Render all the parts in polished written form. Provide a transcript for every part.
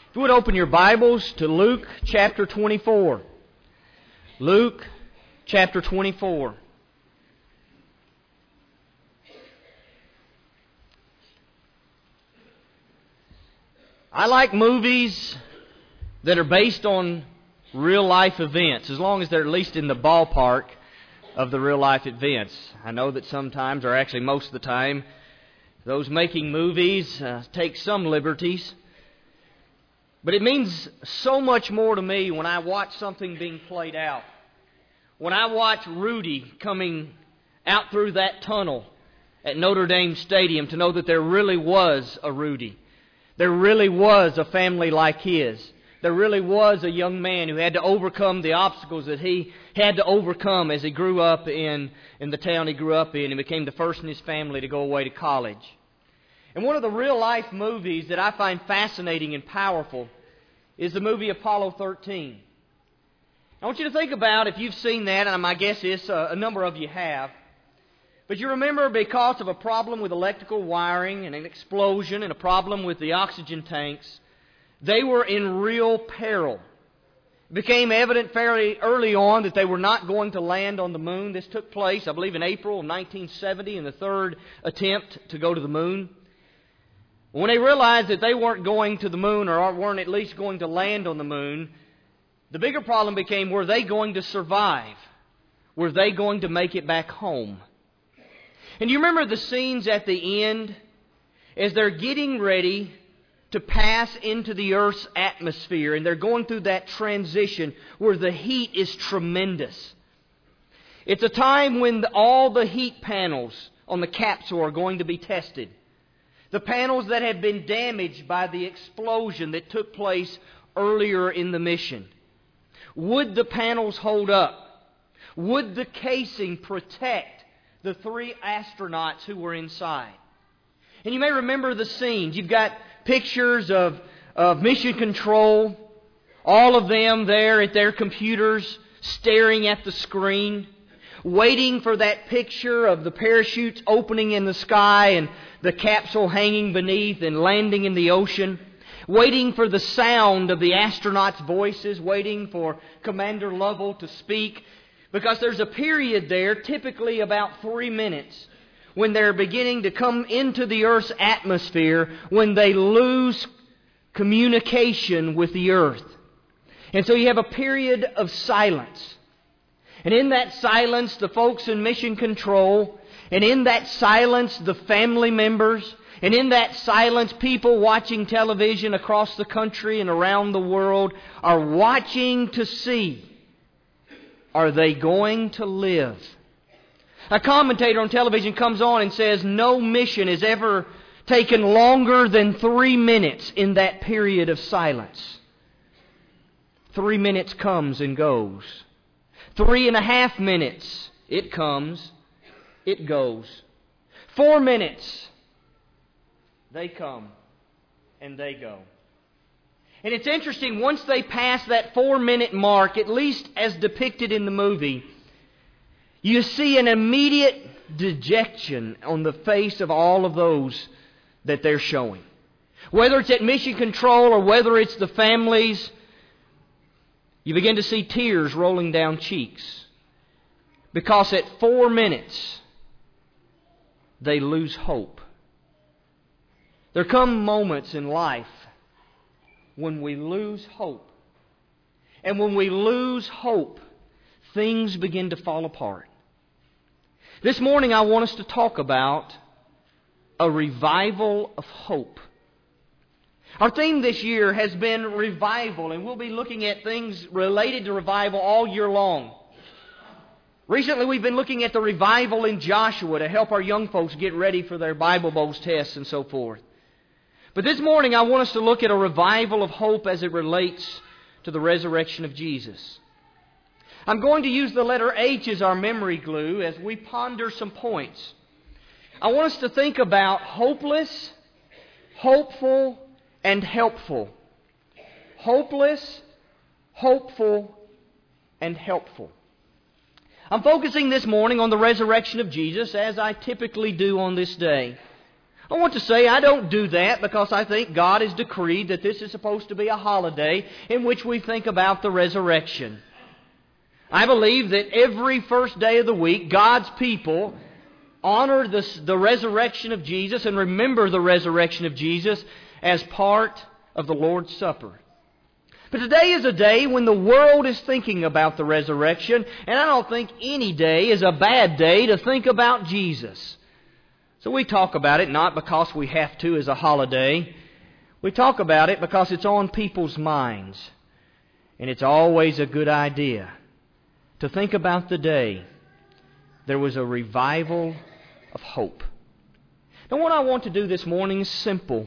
If you would open your Bibles to Luke chapter 24. Luke chapter 24. I like movies that are based on real life events, as long as they're at least in the ballpark of the real life events. I know that sometimes, or actually most of the time, those making movies take some liberties. But it means so much more to me when I watch something being played out. When I watch Rudy coming out through that tunnel at Notre Dame Stadium to know that there really was a Rudy. There really was a family like his. There really was a young man who had to overcome the obstacles that he had to overcome as he grew up in the town he grew up in and became the first in his family to go away to college. And one of the real-life movies that I find fascinating and powerful is the movie Apollo 13. I want you to think about, if you've seen that, and my guess is a number of you have, but you remember because of a problem with electrical wiring and an explosion and a problem with the oxygen tanks, they were in real peril. It became evident fairly early on that they were not going to land on the moon. This took place, I believe, in April of 1970 in the third attempt to go to the moon. When they realized that they weren't going to the moon, or weren't at least going to land on the moon, the bigger problem became, were they going to survive? Were they going to make it back home? And you remember the scenes at the end as they're getting ready to pass into the Earth's atmosphere, and they're going through that transition where the heat is tremendous. It's a time when all the heat panels on the capsule are going to be tested. The panels that had been damaged by the explosion that took place earlier in the mission. Would the panels hold up? Would the casing protect the 3 astronauts who were inside? And you may remember the scenes. You've got pictures of Mission Control, all of them there at their computers, staring at the screen, waiting for that picture of the parachutes opening in the sky and the capsule hanging beneath and landing in the ocean, waiting for the sound of the astronauts' voices, waiting for Commander Lovell to speak, because there's a period there, typically about 3 minutes, when they're beginning to come into the Earth's atmosphere, when they lose communication with the Earth. And so you have a period of silence. And in that silence, the folks in Mission Control, and in that silence, the family members, and in that silence, people watching television across the country and around the world are watching to see, are they going to live? A commentator on television comes on and says, no mission has ever taken longer than 3 minutes in that period of silence. 3 minutes comes and goes. 3.5 minutes, it comes, it goes. 4 minutes, they come and they go. And it's interesting, once they pass that 4-minute mark, at least as depicted in the movie, you see an immediate dejection on the face of all of those that they're showing. Whether it's at Mission Control or whether it's the families, you begin to see tears rolling down cheeks. Because at 4 minutes, they lose hope. There come moments in life when we lose hope. And when we lose hope, things begin to fall apart. This morning I want us to talk about a revival of hope. Our theme this year has been revival, and we'll be looking at things related to revival all year long. Recently we've been looking at the revival in Joshua to help our young folks get ready for their Bible Bowls tests and so forth. But this morning I want us to look at a revival of hope as it relates to the resurrection of Jesus. I'm going to use the letter H as our memory glue as we ponder some points. I want us to think about hopeless, hopeful, and helpful. Hopeless, hopeful, and helpful. I'm focusing this morning on the resurrection of Jesus, as I typically do on this day. I want to say I don't do that because I think God has decreed that this is supposed to be a holiday in which we think about the resurrection. I believe that every first day of the week, God's people honor the resurrection of Jesus and remember the resurrection of Jesus as part of the Lord's Supper. But today is a day when the world is thinking about the resurrection, and I don't think any day is a bad day to think about Jesus. So we talk about it not because we have to as a holiday. We talk about it because it's on people's minds. And it's always a good idea to think about the day there was a revival of hope. Now what I want to do this morning is simple.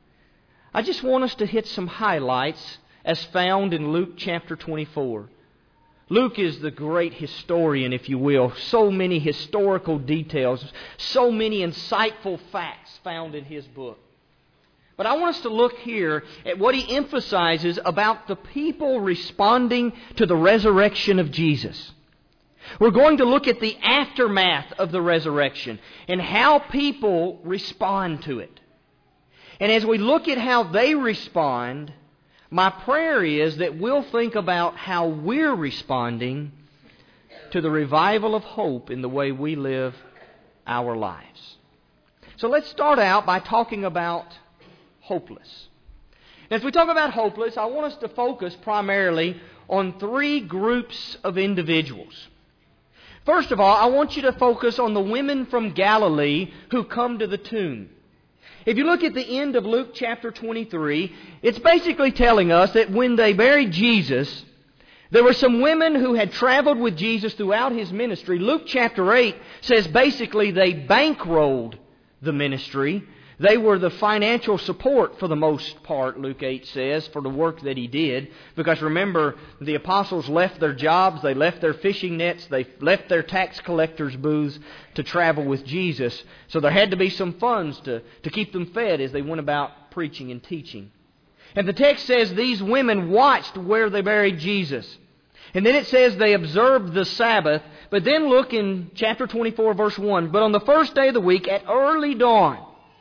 I just want us to hit some highlights as found in Luke chapter 24. Luke is the great historian, if you will. So many historical details, so many insightful facts found in his book. But I want us to look here at what he emphasizes about the people responding to the resurrection of Jesus. We're going to look at the aftermath of the resurrection and how people respond to it. And as we look at how they respond, my prayer is that we'll think about how we're responding to the revival of hope in the way we live our lives. So let's start out by talking about hopeless. As we talk about hopeless, I want us to focus primarily on three groups of individuals. First of all, I want you to focus on the women from Galilee who come to the tomb. If you look at the end of Luke chapter 23, it's basically telling us that when they buried Jesus, there were some women who had traveled with Jesus throughout His ministry. Luke chapter 8 says basically they bankrolled the ministry. They were the financial support for the most part, Luke 8 says, for the work that He did. Because remember, the apostles left their jobs, they left their fishing nets, they left their tax collectors' booths to travel with Jesus. So there had to be some funds to keep them fed as they went about preaching and teaching. And the text says these women watched where they buried Jesus. And then it says they observed the Sabbath. But then look in chapter 24, verse 1. But on the first day of the week, at early dawn,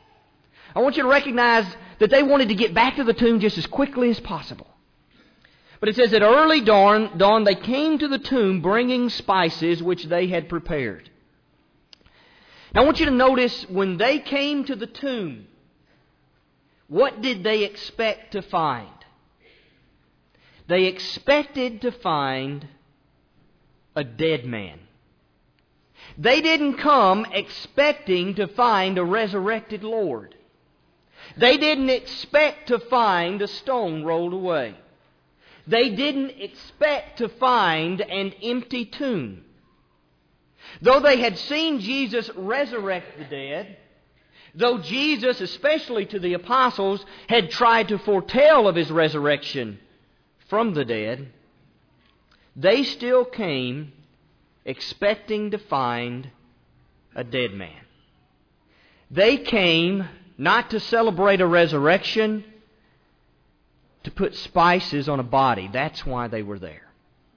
I want you to recognize that they wanted to get back to the tomb just as quickly as possible. But it says at early dawn they came to the tomb bringing spices which they had prepared. Now I want you to notice when they came to the tomb, what did they expect to find? They expected to find a dead man. They didn't come expecting to find a resurrected Lord. They didn't expect to find a stone rolled away. They didn't expect to find an empty tomb. Though they had seen Jesus resurrect the dead, though Jesus, especially to the apostles, had tried to foretell of His resurrection from the dead, they still came expecting to find a dead man. They came not to celebrate a resurrection, to put spices on a body. That's why they were there.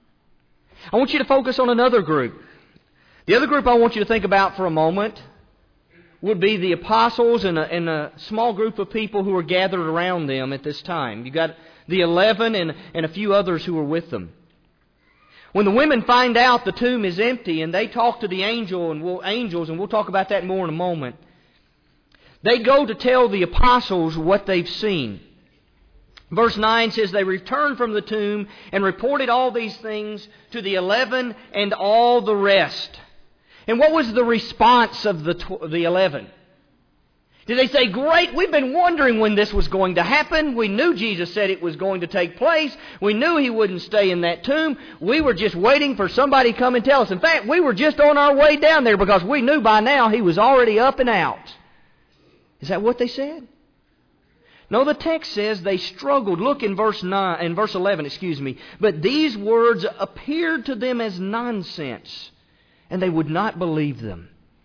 I want you to focus on another group. The other group I want you to think about for a moment would be the apostles and a small group of people who were gathered around them at this time. You've got the 11 and a few others who were with them. When the women find out the tomb is empty and they talk to the angels, and we'll talk about that more in a moment, they go to tell the apostles what they've seen. Verse 9 says, they returned from the tomb and reported all these things to the 11 and all the rest. And what was the response of the 11? Did they say, great, we've been wondering when this was going to happen. We knew Jesus said it was going to take place. We knew He wouldn't stay in that tomb. We were just waiting for somebody to come and tell us. In fact, we were just on our way down there because we knew by now He was already up and out. Is that what they said? No, the text says they struggled. Look in verse 11. But these words appeared to them as nonsense, and they would not believe them.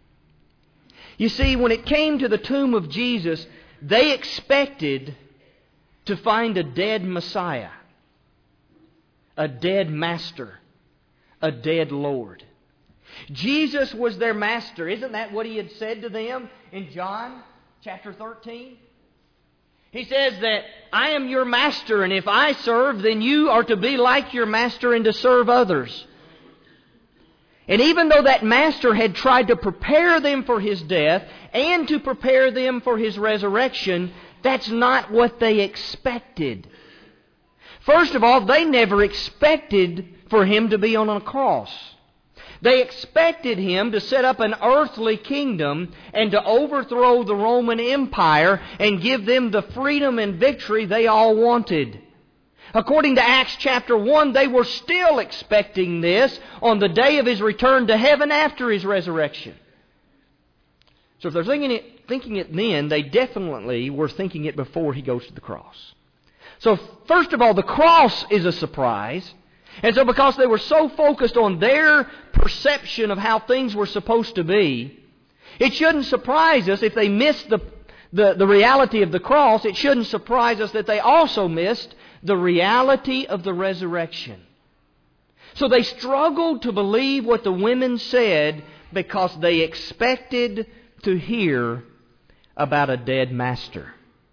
You see, when it came to the tomb of Jesus, they expected to find a dead Messiah, a dead Master, a dead Lord. Jesus was their Master. Isn't that what He had said to them in John chapter 13. He says that I am your master, and if I serve, then you are to be like your master and to serve others. And even though that master had tried to prepare them for his death and to prepare them for his resurrection, that's not what they expected. First of all, they never expected for him to be on a cross. They expected him to set up an earthly kingdom and to overthrow the Roman Empire and give them the freedom and victory they all wanted. According to Acts chapter 1, they were still expecting this on the day of his return to heaven after his resurrection. So if they're thinking it then, they definitely were thinking it before he goes to the cross. So first of all, the cross is a surprise. And so because they were so focused on their perception of how things were supposed to be, it shouldn't surprise us if they missed the reality of the cross. It shouldn't surprise us that they also missed the reality of the resurrection. So they struggled to believe what the women said because they expected to hear about a dead master.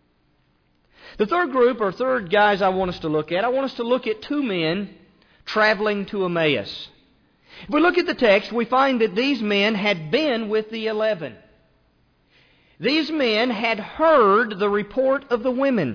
The third group, or third guys I want us to look at two men traveling to Emmaus. If we look at the text, we find that these men had been with the 11. These men had heard the report of the women.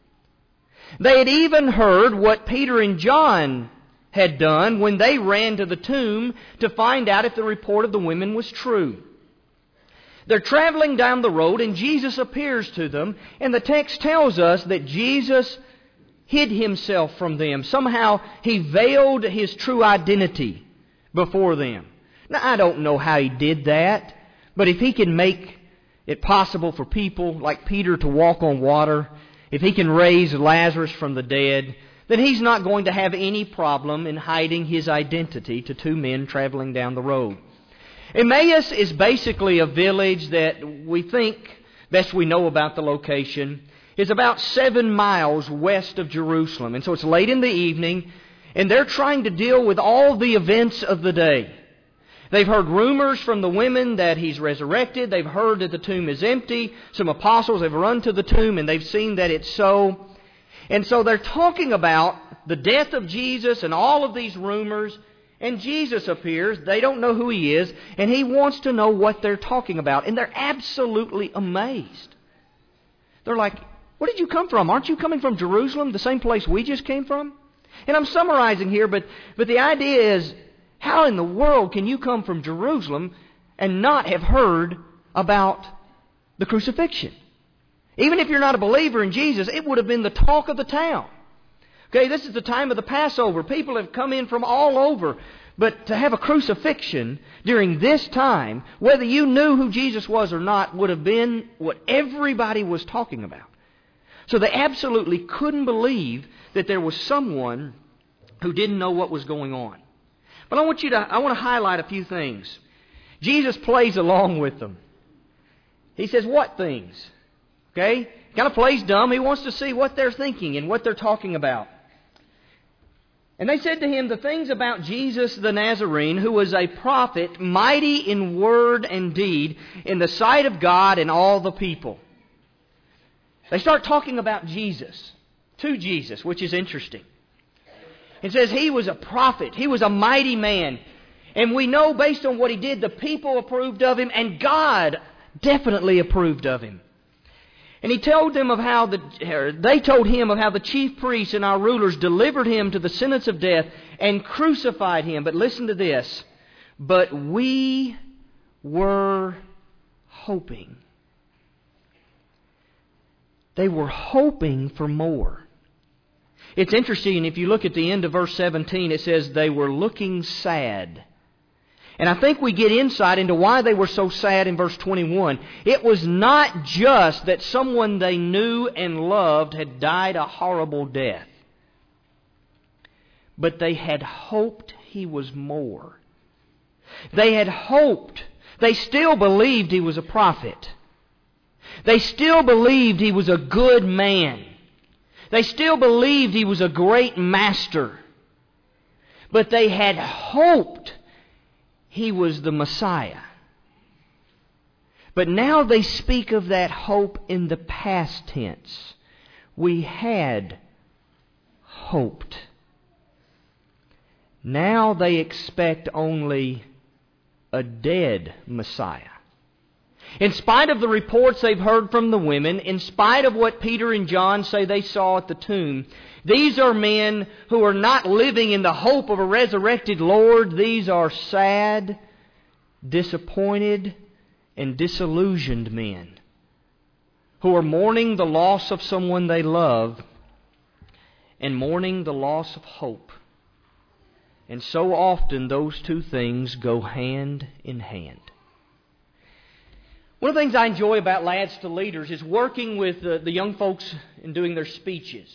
They had even heard what Peter and John had done when they ran to the tomb to find out if the report of the women was true. They're traveling down the road and Jesus appears to them, and the text tells us that Jesus hid himself from them. Somehow he veiled his true identity before them. Now, I don't know how he did that, but if he can make it possible for people like Peter to walk on water, if he can raise Lazarus from the dead, then he's not going to have any problem in hiding his identity to two men traveling down the road. Emmaus is basically a village that we think, best we know about the location, is about 7 miles west of Jerusalem. And so it's late in the evening, and they're trying to deal with all the events of the day. They've heard rumors from the women that he's resurrected. They've heard that the tomb is empty. Some apostles have run to the tomb, and they've seen that it's so. And so they're talking about the death of Jesus and all of these rumors. And Jesus appears. They don't know who he is. And he wants to know what they're talking about. And they're absolutely amazed. They're like, where did you come from? Aren't you coming from Jerusalem, the same place we just came from? And I'm summarizing here, but the idea is, how in the world can you come from Jerusalem and not have heard about the crucifixion? Even if you're not a believer in Jesus, it would have been the talk of the town. Okay, this is the time of the Passover. People have come in from all over. But to have a crucifixion during this time, whether you knew who Jesus was or not, would have been what everybody was talking about. So they absolutely couldn't believe that there was someone who didn't know what was going on. But I want to highlight a few things. Jesus plays along with them. He says, what things? Okay? Kind of plays dumb. He wants to see what they're thinking and what they're talking about. And they said to him the things about Jesus the Nazarene, who was a prophet, mighty in word and deed, in the sight of God and all the people. They start talking about Jesus, to Jesus, which is interesting. It says he was a prophet. He was a mighty man. And we know based on what he did, the people approved of him, and God definitely approved of him. And he told them of how they told him of how the chief priests and our rulers delivered him to the sentence of death and crucified him. But listen to this. But we were hoping. They were hoping for more. It's interesting, if you look at the end of verse 17, it says they were looking sad. And I think we get insight into why they were so sad in verse 21. It was not just that someone they knew and loved had died a horrible death, but they had hoped he was more. They had hoped. They still believed he was a prophet. They still believed he was a good man. They still believed he was a great master. But they had hoped he was the Messiah. But now they speak of that hope in the past tense. We had hoped. Now they expect only a dead Messiah. In spite of the reports they've heard from the women, in spite of what Peter and John say they saw at the tomb, these are men who are not living in the hope of a resurrected Lord. These are sad, disappointed, and disillusioned men who are mourning the loss of someone they love and mourning the loss of hope. And so often those two things go hand in hand. One of the things I enjoy about Lads to Leaders is working with the young folks and doing their speeches.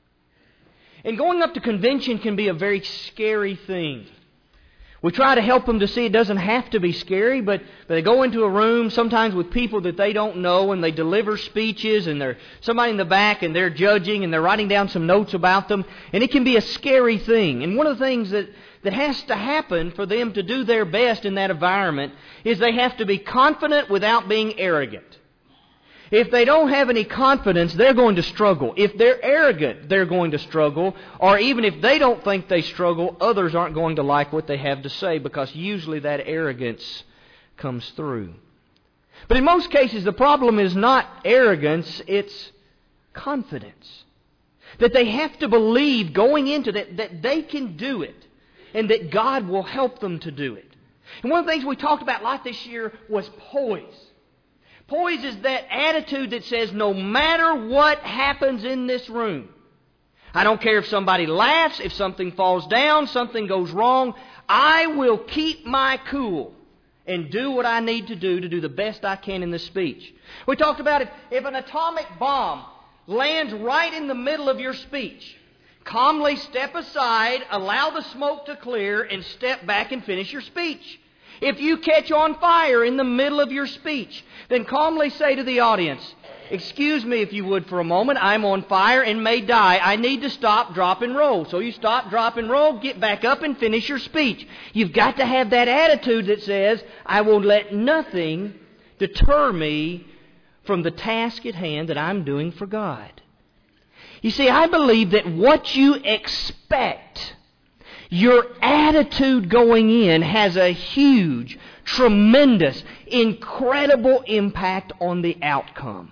And going up to convention can be a very scary thing. We try to help them to see it doesn't have to be scary, but they go into a room sometimes with people that they don't know, and they deliver speeches, and there's somebody in the back, and they're judging, and they're writing down some notes about them, and it can be a scary thing. And one of the things that has to happen for them to do their best in that environment is they have to be confident without being arrogant. If they don't have any confidence, they're going to struggle. If they're arrogant, they're going to struggle. Or even if they don't think they struggle, others aren't going to like what they have to say, because usually that arrogance comes through. But in most cases, the problem is not arrogance, it's confidence. That they have to believe going into that they can do it, and that God will help them to do it. And one of the things we talked about a lot this year was poise. Poise is that attitude that says, no matter what happens in this room, I don't care if somebody laughs, if something falls down, something goes wrong, I will keep my cool and do what I need to do the best I can in this speech. We talked about if an atomic bomb lands right in the middle of your speech, calmly step aside, allow the smoke to clear, and step back and finish your speech. If you catch on fire in the middle of your speech, then calmly say to the audience, excuse me if you would for a moment, I'm on fire and may die. I need to stop, drop, and roll. So you stop, drop, and roll, get back up and finish your speech. You've got to have that attitude that says, I will let nothing deter me from the task at hand that I'm doing for God. You see, I believe that what you expect, your attitude going in, has a huge, tremendous, incredible impact on the outcome.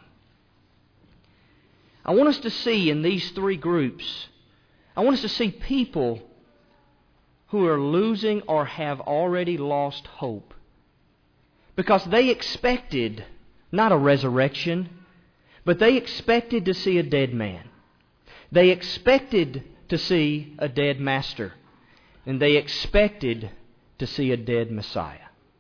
I want us to see in these three groups, I want us to see people who are losing or have already lost hope. Because they expected not a resurrection, but they expected to see a dead man. They expected to see a dead master. And they expected to see a dead Messiah.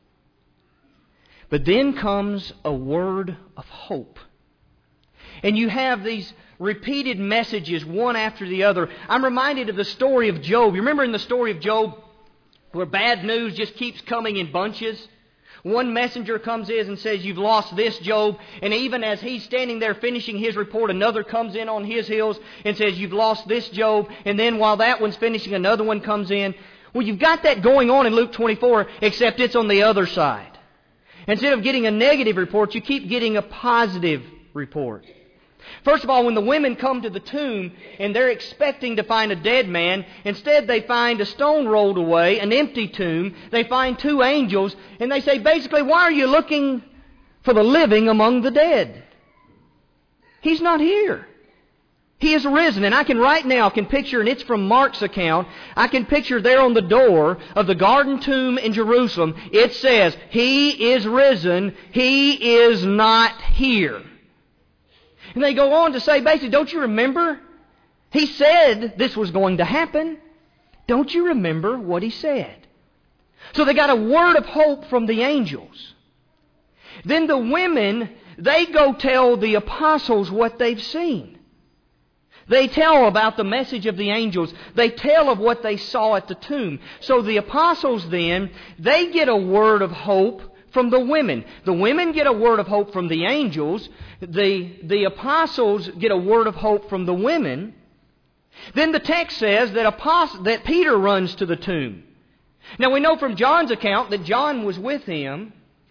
But then comes a word of hope. And you have these repeated messages, one after the other. I'm reminded of the story of Job. You remember in the story of Job, where bad news just keeps coming in bunches? One messenger comes in and says, you've lost this, Job. And even as he's standing there finishing his report, another comes in on his heels and says, you've lost this, Job. And then while that one's finishing, another one comes in. Well, you've got that going on in Luke 24, except it's on the other side. Instead of getting a negative report, you keep getting a positive report. First of all, when the women come to the tomb and they're expecting to find a dead man, instead they find a stone rolled away, an empty tomb. They find two angels, and they say, basically, why are you looking for the living among the dead? He's not here. He is risen. And I can right now picture, and it's from Mark's account, I can picture there on the door of the garden tomb in Jerusalem, it says, He is risen, He is not here. And they go on to say, basically, don't you remember? He said this was going to happen. Don't you remember what He said? So they got a word of hope from the angels. Then the women, they go tell the apostles what they've seen. They tell about the message of the angels. They tell of what they saw at the tomb. So the apostles then, they get a word of hope from the women. The women get a word of hope from the angels. The apostles get a word of hope from the women. Then the text says that Peter runs to the tomb. Now we know from John's account that John was with him.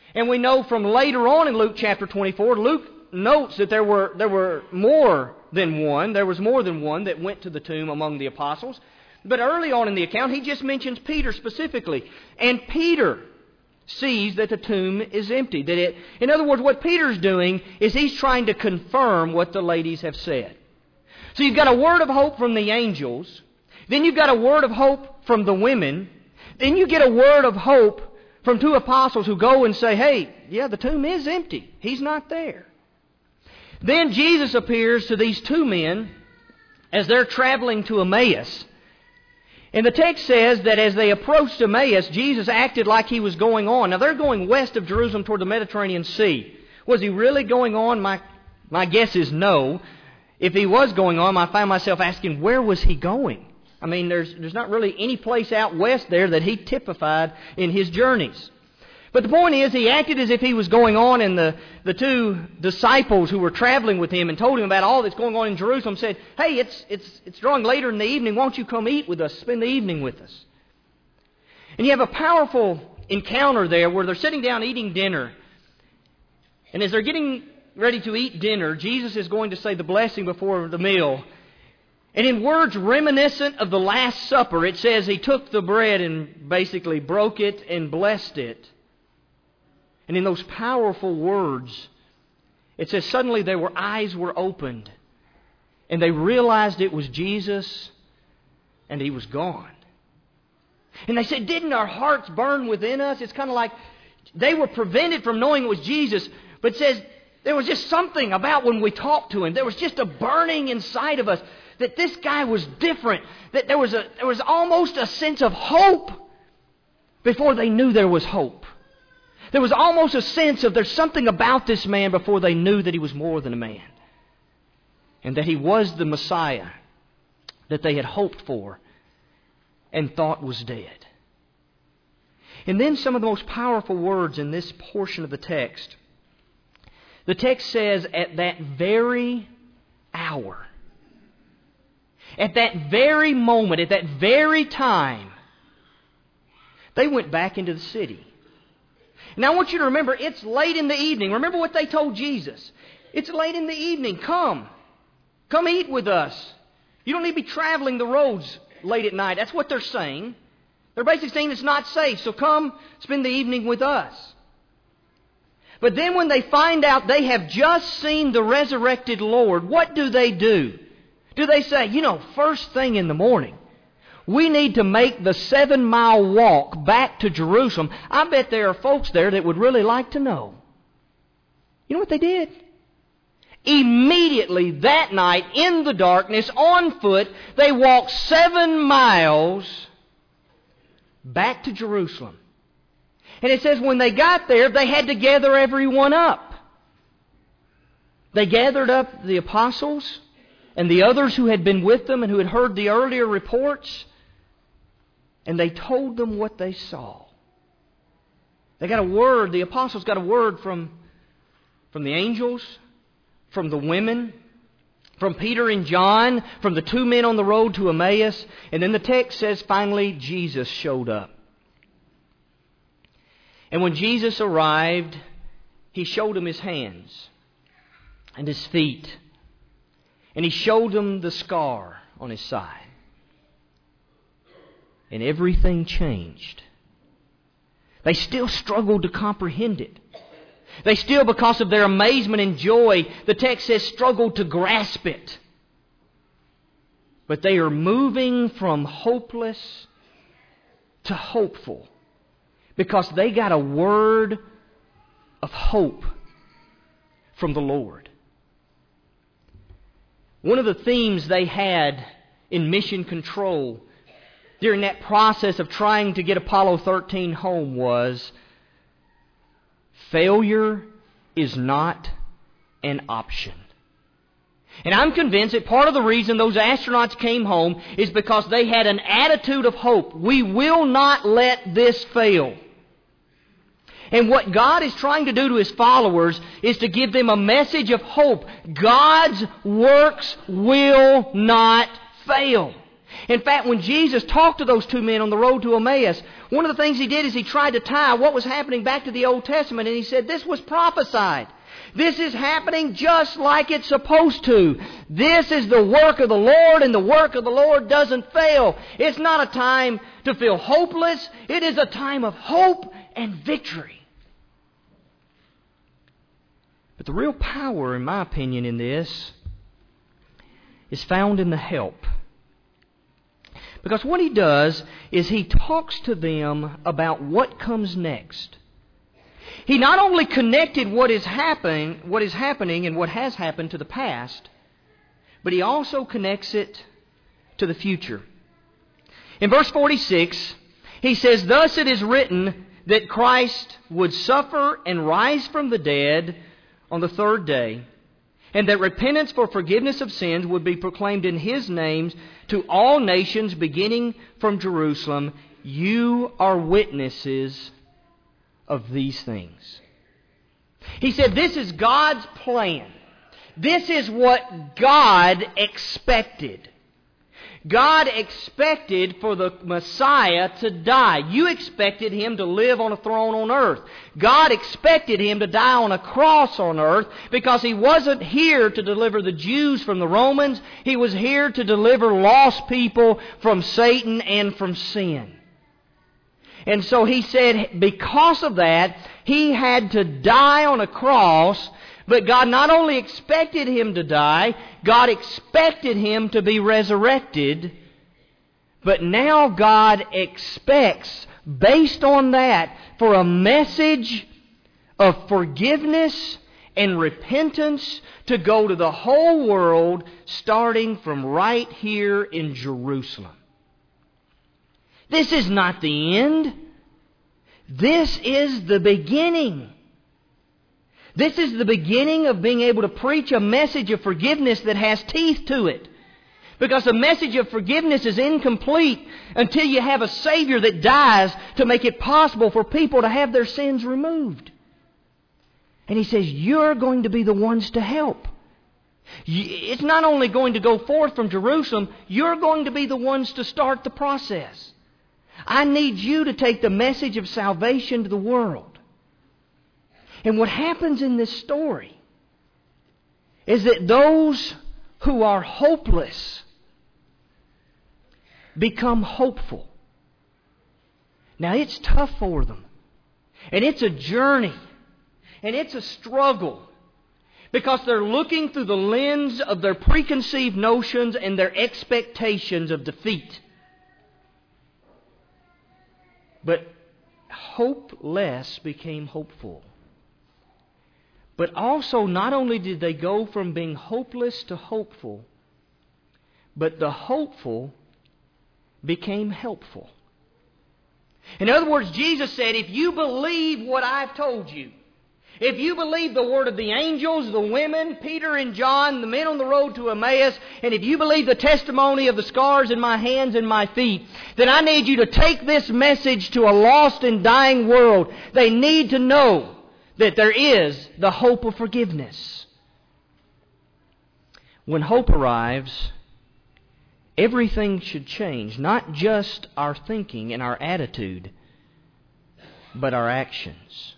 And we know from later on in Luke chapter 24, Luke notes that there were more than one. There was more than one that went to the tomb among the apostles. But early on in the account, he just mentions Peter specifically. And Peter sees that the tomb is empty. In other words, what Peter's doing is he's trying to confirm what the ladies have said. So you've got a word of hope from the angels. Then you've got a word of hope from the women. Then you get a word of hope from two apostles who go and say, hey, yeah, the tomb is empty. He's not there. Then Jesus appears to these two men as they're traveling to Emmaus. And the text says that as they approached Emmaus, Jesus acted like he was going on. Now, they're going west of Jerusalem toward the Mediterranean Sea. Was he really going on? My guess is no. If he was going on, I find myself asking, where was he going? I mean, there's not really any place out west there that he typified in his journeys. But the point is, he acted as if he was going on, and the two disciples who were traveling with him and told him about all that's going on in Jerusalem said, hey, it's drawing later in the evening. Won't you come eat with us, spend the evening with us? And you have a powerful encounter there where they're sitting down eating dinner. And as they're getting ready to eat dinner, Jesus is going to say the blessing before the meal. And in words reminiscent of the Last Supper, it says he took the bread and basically broke it and blessed it. And in those powerful words, it says suddenly their eyes were opened and they realized it was Jesus and he was gone. And they said, didn't our hearts burn within us? It's kind of like they were prevented from knowing it was Jesus, but it says there was just something about when we talked to him. There was just a burning inside of us that this guy was different, that there was almost a sense of hope before they knew there was hope. There was almost a sense of there's something about this man before they knew that he was more than a man. And that he was the Messiah that they had hoped for and thought was dead. And then some of the most powerful words in this portion of the text. The text says, at that very hour, at that very moment, at that very time, they went back into the city. Now I want you to remember, it's late in the evening. Remember what they told Jesus. It's late in the evening. Come eat with us. You don't need to be traveling the roads late at night. That's what they're saying. They're basically saying it's not safe, so come spend the evening with us. But then when they find out they have just seen the resurrected Lord, what do? Do they say, first thing in the morning, we need to make the 7-mile walk back to Jerusalem? I bet there are folks there that would really like to know. You know what they did? Immediately that night, in the darkness, on foot, they walked 7 miles back to Jerusalem. And it says when they got there, they had to gather everyone up. They gathered up the apostles and the others who had been with them and who had heard the earlier reports. And they told them what they saw. They got a word, the apostles got a word from the angels, from the women, from Peter and John, from the two men on the road to Emmaus. And then the text says finally Jesus showed up. And when Jesus arrived, He showed them His hands and His feet. And He showed them the scar on His side. And everything changed. They still struggled to comprehend it. They still, because of their amazement and joy, the text says, struggled to grasp it. But they are moving from hopeless to hopeful because they got a word of hope from the Lord. One of the themes they had in Mission Control during that process of trying to get Apollo 13 home was, failure is not an option. And I'm convinced that part of the reason those astronauts came home is because they had an attitude of hope. We will not let this fail. And what God is trying to do to His followers is to give them a message of hope. God's works will not fail. In fact, when Jesus talked to those two men on the road to Emmaus, one of the things He did is He tried to tie what was happening back to the Old Testament, and He said, this was prophesied. This is happening just like it's supposed to. This is the work of the Lord, and the work of the Lord doesn't fail. It's not a time to feel hopeless. It is a time of hope and victory. But the real power, in my opinion, in this is found in the help. Because what He does is He talks to them about what comes next. He not only connected what is happening and what has happened to the past, but He also connects it to the future. In verse 46, He says, "Thus it is written that Christ would suffer and rise from the dead on the third day, and that repentance for forgiveness of sins would be proclaimed in His name to all nations, beginning from Jerusalem. You are witnesses of these things." He said this is God's plan. This is what God expected. God expected for the Messiah to die. You expected Him to live on a throne on earth. God expected Him to die on a cross on earth because He wasn't here to deliver the Jews from the Romans. He was here to deliver lost people from Satan and from sin. And so He said because of that, He had to die on a cross. But God not only expected Him to die, God expected Him to be resurrected. But now God expects, based on that, for a message of forgiveness and repentance to go to the whole world, starting from right here in Jerusalem. This is not the end. This is the beginning. This is the beginning of being able to preach a message of forgiveness that has teeth to it. Because the message of forgiveness is incomplete until you have a Savior that dies to make it possible for people to have their sins removed. And He says, you're going to be the ones to help. It's not only going to go forth from Jerusalem, you're going to be the ones to start the process. I need you to take the message of salvation to the world. And what happens in this story is that those who are hopeless become hopeful. Now, it's tough for them. And it's a journey. And it's a struggle. Because they're looking through the lens of their preconceived notions and their expectations of defeat. But hopeless became hopeful. But also, not only did they go from being hopeless to hopeful, but the hopeful became helpful. In other words, Jesus said, if you believe what I've told you, if you believe the word of the angels, the women, Peter and John, the men on the road to Emmaus, and if you believe the testimony of the scars in my hands and my feet, then I need you to take this message to a lost and dying world. They need to know that there is the hope of forgiveness. When hope arrives, everything should change. Not just our thinking and our attitude, but our actions.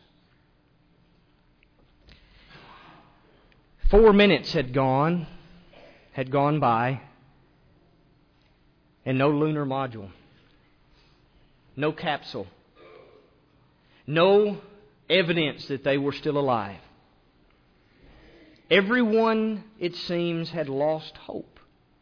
4 minutes had gone by, and no lunar module, no capsule, no evidence that they were still alive. Everyone, it seems, had lost hope.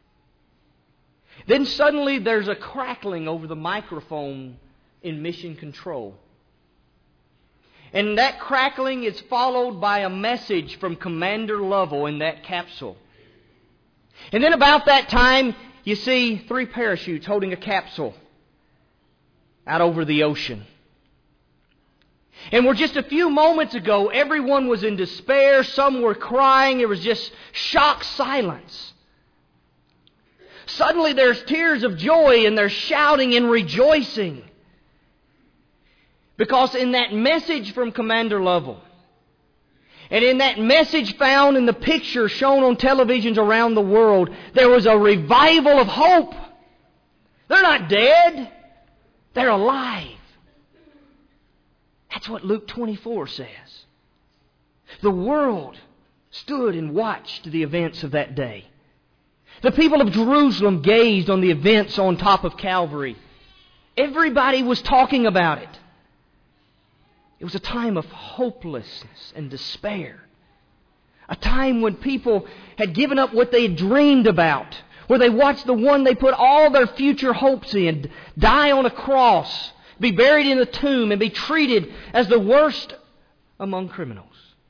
Then suddenly there's a crackling over the microphone in Mission Control. And that crackling is followed by a message from Commander Lovell in that capsule. And then about that time, you see 3 parachutes holding a capsule out over the ocean. And where just a few moments ago, everyone was in despair, some were crying, there was just shocked silence. Suddenly there's tears of joy and there's shouting and rejoicing. Because in that message from Commander Lovell, and in that message found in the picture shown on televisions around the world, there was a revival of hope. They're not dead. They're alive. That's what Luke 24 says. The world stood and watched the events of that day. The people of Jerusalem gazed on the events on top of Calvary. Everybody was talking about it. It was a time of hopelessness and despair. A time when people had given up what they had dreamed about, where they watched the one they put all their future hopes in die on a cross, be buried in a tomb, and be treated as the worst among criminals.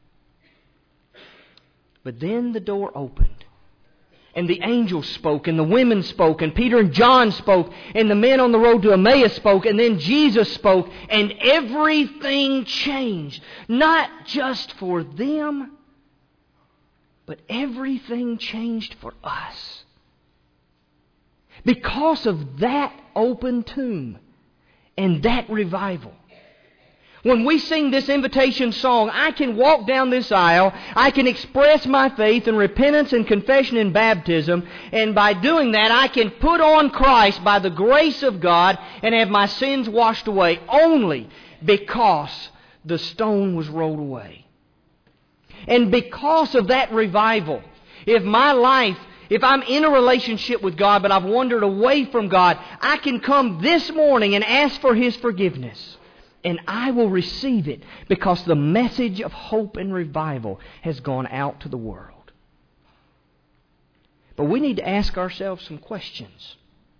But then the door opened, and the angels spoke, and the women spoke, and Peter and John spoke, and the men on the road to Emmaus spoke, and then Jesus spoke, and everything changed. Not just for them, but everything changed for us. Because of that open tomb and that revival. When we sing this invitation song, I can walk down this aisle, I can express my faith in repentance and confession and baptism, and by doing that I can put on Christ by the grace of God and have my sins washed away only because the stone was rolled away. And because of that revival, if I'm in a relationship with God but I've wandered away from God, I can come this morning and ask for His forgiveness. And I will receive it because the message of hope and revival has gone out to the world. But we need to ask ourselves some questions.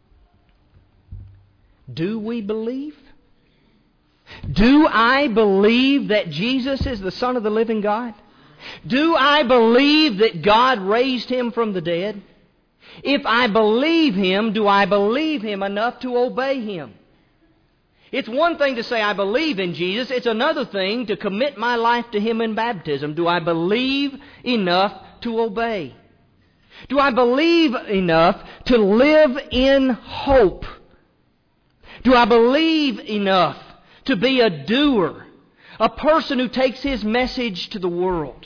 Do we believe? Do I believe that Jesus is the Son of the living God? Do I believe that God raised Him from the dead? If I believe Him, do I believe Him enough to obey Him? It's one thing to say I believe in Jesus. It's another thing to commit my life to Him in baptism. Do I believe enough to obey? Do I believe enough to live in hope? Do I believe enough to be a doer? A person who takes His message to the world?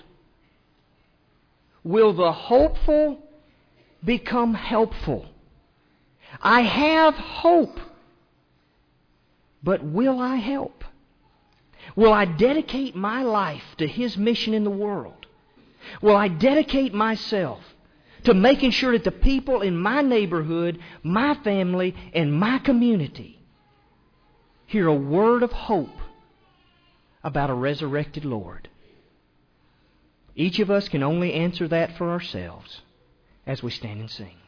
Will the hopeful become helpful? I have hope. But will I help? Will I dedicate my life to His mission in the world? Will I dedicate myself to making sure that the people in my neighborhood, my family, and my community hear a word of hope about a resurrected Lord? Each of us can only answer that for ourselves as we stand and sing.